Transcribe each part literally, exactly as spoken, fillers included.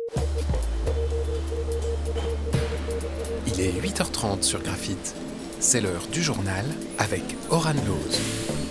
Il est huit heures trente sur Graphite. C'est l'heure du journal avec Oran Loz.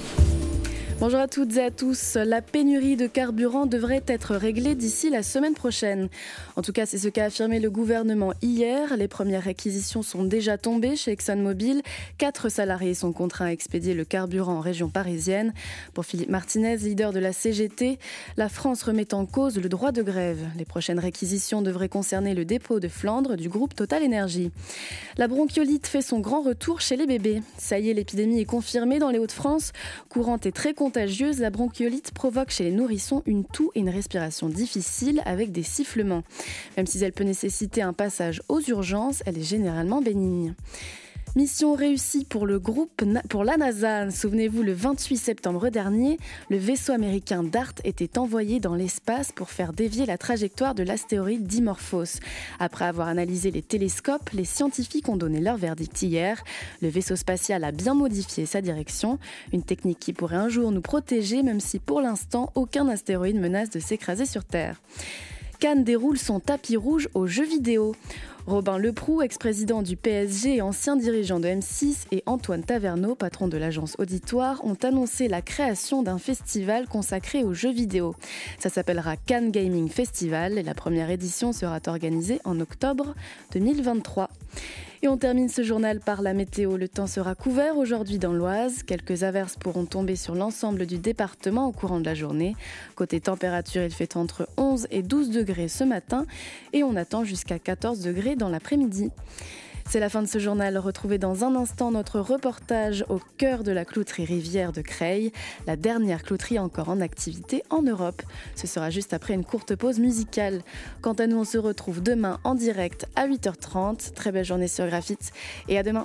Bonjour à toutes et à tous. La pénurie de carburant devrait être réglée d'ici la semaine prochaine. En tout cas, c'est ce qu'a affirmé le gouvernement hier. Les premières réquisitions sont déjà tombées chez ExxonMobil. Quatre salariés sont contraints à expédier le carburant en région parisienne. Pour Philippe Martinez, leader de la C G T, la France remet en cause le droit de grève. Les prochaines réquisitions devraient concerner le dépôt de Flandre du groupe Total Énergie. La bronchiolite fait son grand retour chez les bébés. Ça y est, l'épidémie est confirmée dans les Hauts-de-France. Courante et très contagieuse, la bronchiolite provoque chez les nourrissons une toux et une respiration difficile avec des sifflements. Même si elle peut nécessiter un passage aux urgences, elle est généralement bénigne. Mission réussie pour le groupe, pour la NASA. Souvenez-vous, le vingt-huit septembre dernier, le vaisseau américain DART était envoyé dans l'espace pour faire dévier la trajectoire de l'astéroïde Dimorphos. Après avoir analysé les télescopes, les scientifiques ont donné leur verdict hier. Le vaisseau spatial a bien modifié sa direction, une technique qui pourrait un jour nous protéger, même si pour l'instant, aucun astéroïde menace de s'écraser sur Terre. Cannes déroule son tapis rouge aux jeux vidéo. Robin Leproux, ex-président du P S G et ancien dirigeant de M six, et Antoine Taverneau, patron de l'agence Auditoire, ont annoncé la création d'un festival consacré aux jeux vidéo. Ça s'appellera Cannes Gaming Festival et la première édition sera organisée en octobre deux mille vingt-trois. Et on termine ce journal par la météo. Le temps sera couvert aujourd'hui dans l'Oise. Quelques averses pourront tomber sur l'ensemble du département au courant de la journée. Côté température, il fait entre onze et douze degrés ce matin et on attend jusqu'à quatorze degrés dans l'après-midi. C'est la fin de ce journal. Retrouvez dans un instant notre reportage au cœur de la clouterie Rivière de Creil, la dernière clouterie encore en activité en Europe. Ce sera juste après une courte pause musicale. Quant à nous, on se retrouve demain en direct à huit heures trente. Très belle journée sur Graphite et à demain.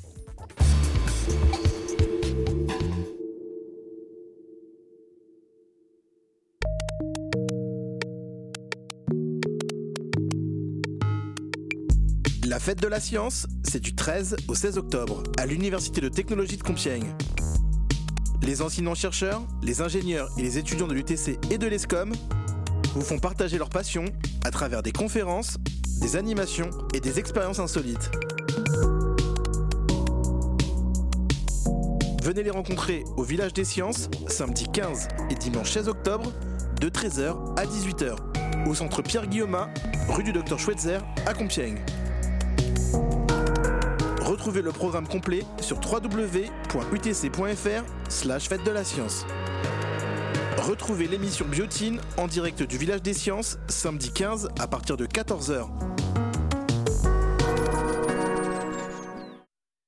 La fête de la science, c'est du treize au seize octobre, à l'Université de technologie de Compiègne. Les enseignants-chercheurs, les ingénieurs et les étudiants de l'U T C et de l'ESCOM vous font partager leur passion à travers des conférences, des animations et des expériences insolites. Venez les rencontrer au Village des Sciences, samedi quinze et dimanche seize octobre, de treize heures à dix-huit heures, au centre Pierre-Guillaumat, rue du Docteur Schweitzer à Compiègne. Retrouvez le programme complet sur w w w point u t c point f r slash fête de la science. Retrouvez l'émission Biotine en direct du Village des Sciences, samedi quinze à partir de quatorze heures.